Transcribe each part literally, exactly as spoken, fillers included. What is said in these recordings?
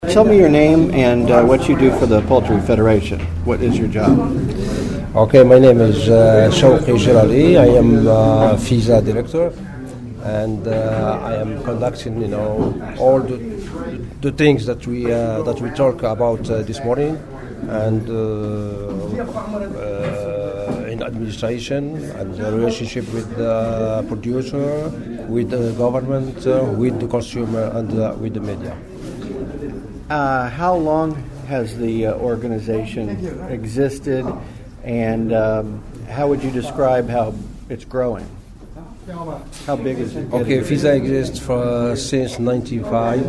Tell me your name and uh, what you do for the Poultry Federation. What is your job? Okay, my name is uh, Shawqi Jirali. I am uh, FISA director, and uh, I am conducting, you know, all the, the things that we uh, that we talk about uh, this morning, and uh, uh, in administration and the relationship with the producer, with the government, uh, with the consumer, and uh, with the media. Uh, how long has the uh, organization existed, and um, how would you describe how it's growing? How big is it? Okay, FISA exists for since ninety-five,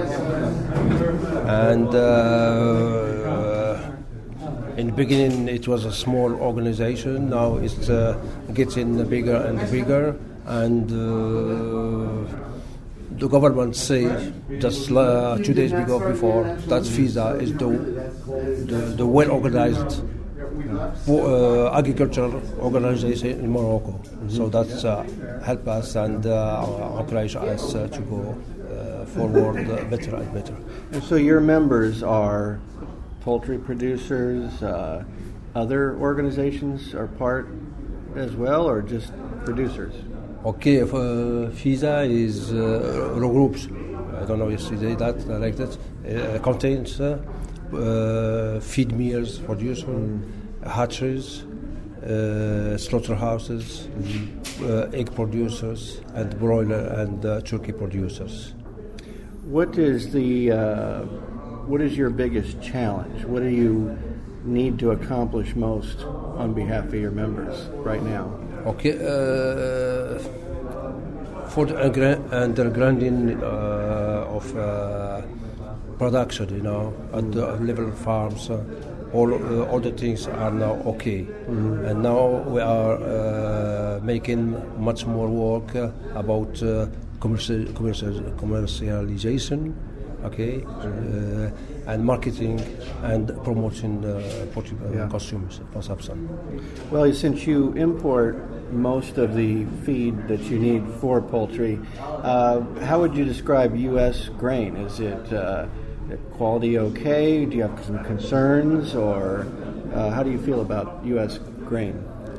and uh, in the beginning it was a small organization. Now it's uh, getting bigger and bigger, and uh, the government say just uh, two days ago before that FISA is the the, the well organized uh, agricultural organization in Morocco. Mm-hmm. So that's uh, help us and uh, encourage us uh, to go uh, forward uh, better and better. And so your members are poultry producers, uh, other organizations are part as well, or just producers? Okay, if, uh, FISA is uh, regroups, I don't know if you say that like that, uh, contains uh, uh, feed mills, producers, mm. hatcheries, uh, slaughterhouses, mm. uh, egg producers, and broiler and uh, turkey producers. What is the uh, what is your biggest challenge? What do you need to accomplish most on behalf of your members right now? Okay, uh, for the undergrounding uh, of uh, production, you know, at the level of farms, uh, all uh, all the things are now okay, mm-hmm. and now we are uh, making much more work uh, about uh, commercial, commercial, commercialization. Okay, uh, and marketing and promoting uh, poultry yeah. consumers consumption. Well, since you import most of the feed that you need for poultry, uh, how would you describe U S grain? Is it uh, quality okay? Do you have some concerns, or uh, how do you feel about U S grain?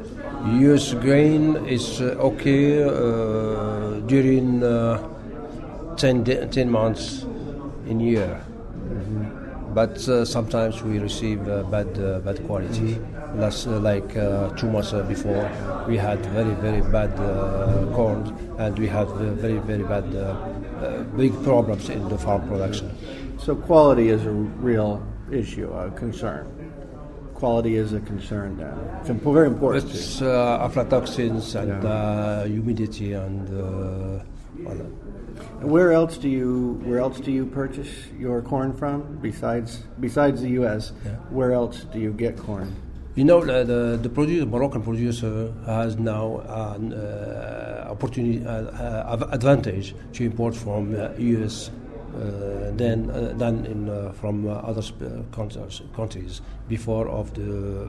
U S grain is uh, okay uh, during uh, ten, de- ten months in year, mm-hmm. but uh, sometimes we receive uh, bad uh, bad quality. Mm-hmm. That's uh, like uh, two months uh, before we had very very bad uh, corn, and we had uh, very very bad uh, uh, big problems in the farm production. So quality is a real issue, a concern. Quality is a concern then. It's imp- very important. It's uh, aflatoxins and yeah. uh, humidity and. Uh, well, Where else do you Where else do you purchase your corn from besides besides the U S? Yeah. Where else do you get corn? You know, the the, the producer, Moroccan producer has now an uh, opportunity, uh, advantage to import from uh, U S uh, than uh, than in uh, from uh, other sp- countries, countries before of the.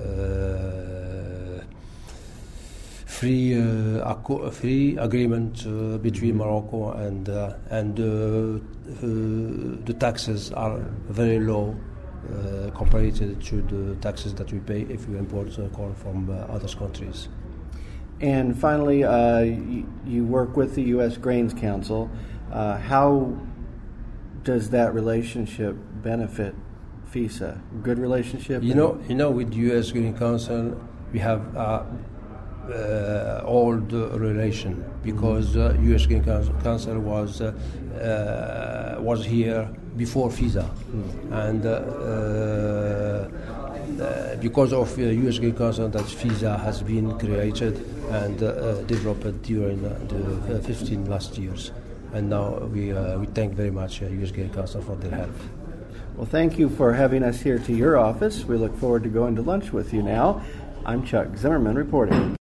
Uh, Free, uh, acco- free agreement uh, between Morocco and uh, and uh, uh, the taxes are very low uh, compared to the taxes that we pay if we import uh, corn from uh, other countries. And finally, uh, y- you work with the U S Grains Council. Uh, how does that relationship benefit FISA? Good relationship? You know, you know, with U S Grains Council, we have. Uh, Uh, old uh, relation because uh, U S Grain Council was uh, uh, was here before FISA, mm. and uh, uh, because of uh, U S Grain Council that FISA has been created and uh, developed during uh, the fifteen last years, and now we uh, we thank very much uh, U S Grain Council for their help. Well, thank you for having us here to your office. We look forward to going to lunch with you now. I'm Chuck Zimmerman reporting.